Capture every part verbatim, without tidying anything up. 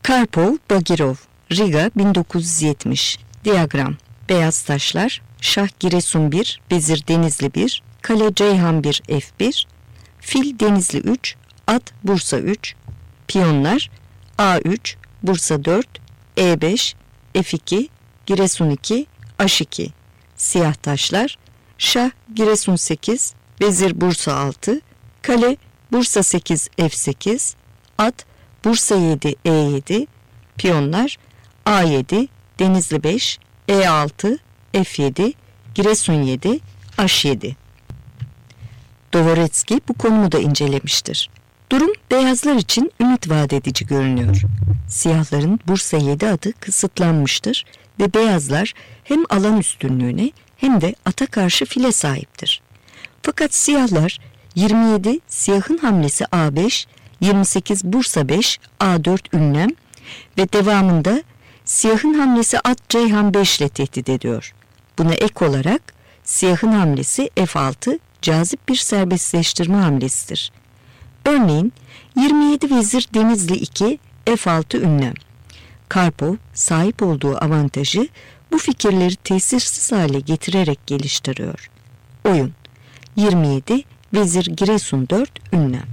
Karpov, Bagirov, Riga bin dokuz yüz yetmiş. Diyagram: beyaz taşlar, şah Giresun bir, vezir Denizli bir, kale Ceyhan bir F bir, fil Denizli üç, at Bursa üç, piyonlar A üç, Bursa dört, E beş, F iki, Giresun iki, H iki. Siyah taşlar, şah Giresun sekiz, vezir Bursa altı, kale Bursa sekiz F sekiz, at Bursa yedi E yedi, piyonlar A yedi, Denizli beş, E altı, F yedi, Giresun yedi, H yedi. Dvoretski bu konumu da incelemiştir. Durum beyazlar için ümit vaat edici görünüyor. Siyahların Bursa yedi adı kısıtlanmıştır ve beyazlar hem alan üstünlüğüne hem de ata karşı file sahiptir. Fakat siyahlar yirmi yedi siyahın hamlesi A beş, yirmi sekiz Bursa beş, A dört ünlem ve devamında siyahın hamlesi at Ceyhan beş ile tehdit ediyor. Buna ek olarak siyahın hamlesi F altı cazip bir serbestleştirme hamlesidir. Örneğin yirmi yedi vezir Denizli iki, F altı ünlem. Karpov sahip olduğu avantajı bu fikirleri tesirsiz hale getirerek geliştiriyor. Oyun: yirmi yedi vezir Giresun dört ünlem.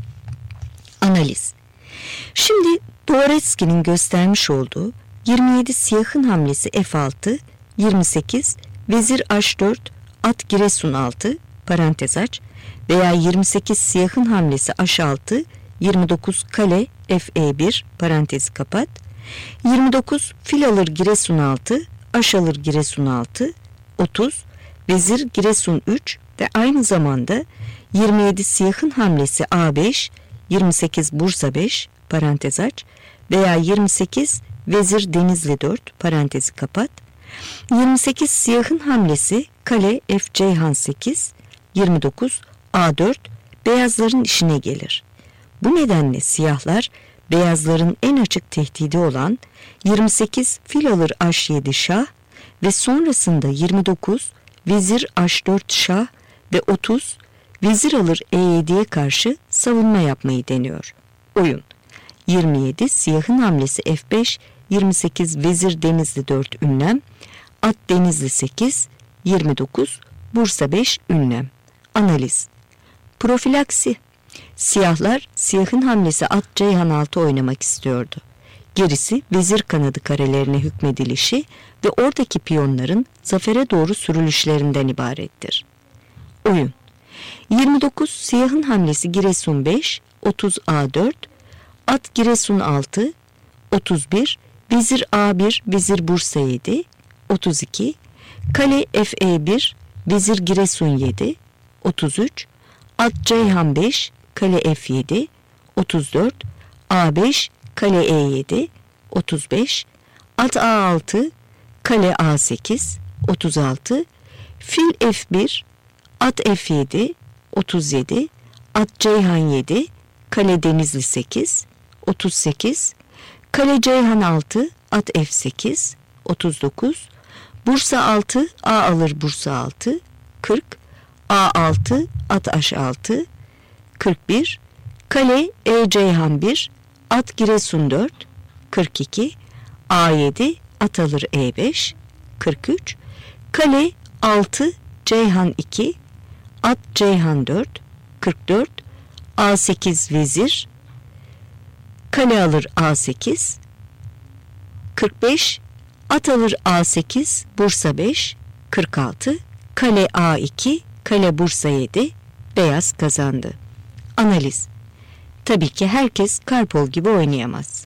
Analiz: Şimdi Dvoretski'nin göstermiş olduğu yirmi yedi siyahın hamlesi F altı, yirmi sekiz vezir H dört, at Giresun altı parantez aç veya yirmi sekiz siyahın hamlesi H altı, yirmi dokuz kale F E bir parantezi kapat, yirmi dokuz fil alır Giresun altı, H alır Giresun altı, otuz vezir Giresun üç ve aynı zamanda yirmi yedi siyahın hamlesi A beş, yirmi sekiz Bursa beş parantez aç veya yirmi sekiz vezir Denizli dört parantezi kapat, yirmi sekiz siyahın hamlesi kale F Ceyhan sekiz, yirmi dokuz A dört beyazların işine gelir. Bu nedenle siyahlar beyazların en açık tehdidi olan yirmi sekiz fil alır H yedi şah ve sonrasında yirmi dokuz vezir H dört şah ve otuz vezir alır E yediye karşı savunma yapmayı deniyor. Oyun: yirmi yedi siyahın hamlesi F beş, yirmi sekiz vezir Denizli dört ünlem, at Denizli sekiz, yirmi dokuz Bursa beş ünlem. Analiz: Profilaksi: Siyahlar siyahın hamlesi at Ceyhan altı oynamak istiyordu. Gerisi vezir kanadı karelerine hükmedilişi ve oradaki piyonların zafere doğru sürülüşlerinden ibarettir. Oyun: yirmi dokuz siyahın hamlesi Giresun beş, otuz A dört, at Giresun altı, otuz bir vezir A bir, vezir Bursa yedi, otuz iki kale F E bir, vezir Giresun yedi, otuz üç at Ceyhan beş, kale F yedi, otuz dört A beş, kale E yedi, otuz beş at A altı, kale A sekiz, otuz altı fil F bir, at F yedi, otuz yedi at Ceyhan yedi, kale Denizli sekiz, otuz sekiz kale Ceyhan altı, at F sekiz, otuz dokuz Bursa altı, A alır Bursa altı, kırk A altı, at H altı, kırk bir kale E Ceyhan bir, at Giresun dört, kırk iki A yedi, at alır E beş, kırk üç kale altı Ceyhan iki, at Ceyhan dört, kırk dört A sekiz vezir, kale alır A sekiz, kırk beş at alır A sekiz, Bursa beş, kırk altı kale A iki, kale Bursa yedi, beyaz kazandı. Analiz: Tabii ki herkes Karpov gibi oynayamaz.